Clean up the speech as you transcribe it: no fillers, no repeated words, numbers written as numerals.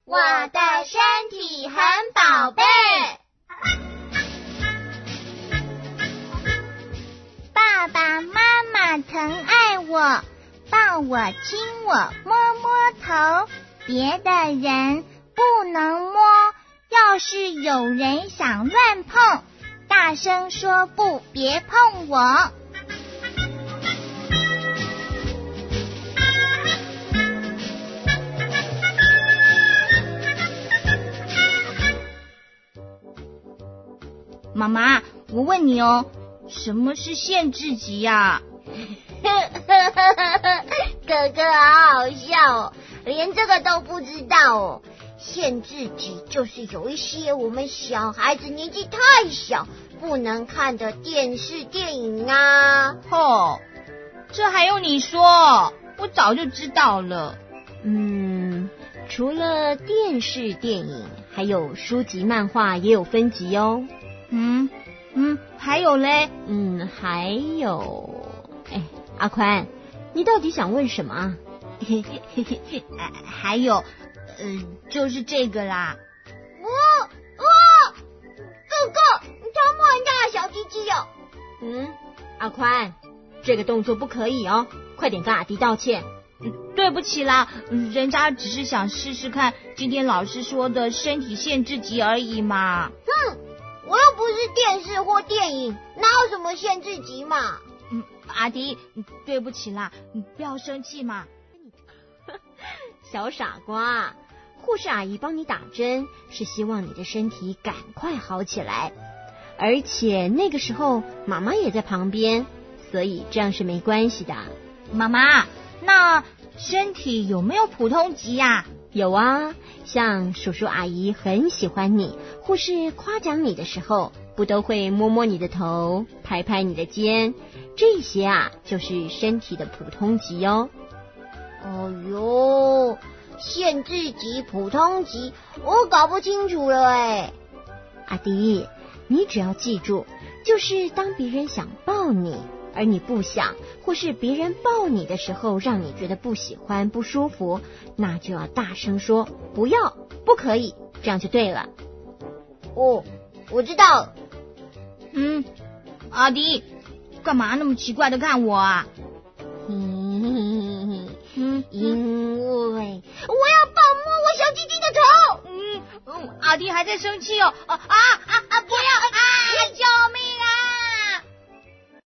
我的身体很宝贝。 爸爸妈妈疼爱我，抱我亲我摸摸头，别的人不能摸，要是有人想乱碰，大声说不，别碰我。 妈妈，我问你哦，什么是限制级呀？ 哥哥好好笑哦，连这个都不知道哦。限制级就是有一些我们小孩子年纪太小不能看的电视电影啊。 这还用你说？我早就知道了。 除了电视电影，还有书籍漫画也有分级哦。 还有嘞？ 还有，阿宽，你到底想问什么啊？ 还有，就是这个啦。 哥哥，你偷摸人家的小鸡鸡哦。 阿宽，这个动作不可以哦，快点跟阿迪道歉。 对不起啦，人家只是想试试看今天老师说的身体限制级而已嘛。 我又不是电视或电影，哪有什么限制级嘛？ 阿迪，对不起啦，你不要生气嘛。 小傻瓜，护士阿姨帮你打针，是希望你的身体赶快好起来，而且那个时候妈妈也在旁边，所以这样是没关系的。 妈妈，那身体有没有普通级呀？ 有啊，像叔叔阿姨很喜欢你，或是夸奖你的时候，不都会摸摸你的头，拍拍你的肩，这些啊就是身体的普通级哦。 限制级、普通级，我搞不清楚了哎。 阿迪，你只要记住，就是当别人想抱你，而你不想，或是别人抱你的时候让你觉得不喜欢、不舒服，那就要大声说不要、不可以，这样就对了。 我知道了。 阿迪，干嘛那么奇怪的看我啊？ 因为我要抱摸我小鸡鸡的头。 阿迪还在生气哦！不要！救命！